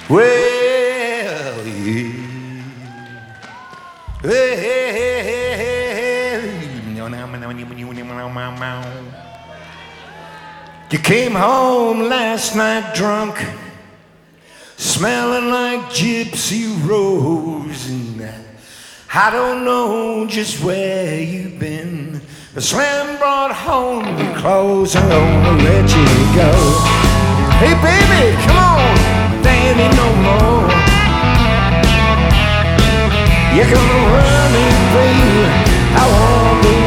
Well, yeah. You came home last night drunk, smelling like Gypsy Rose, and I don't know just where you've been. The Slim brought home your clothes, I don't wanna let you go. Hey baby, come on, there ain't no more. You can run me, baby, I won't be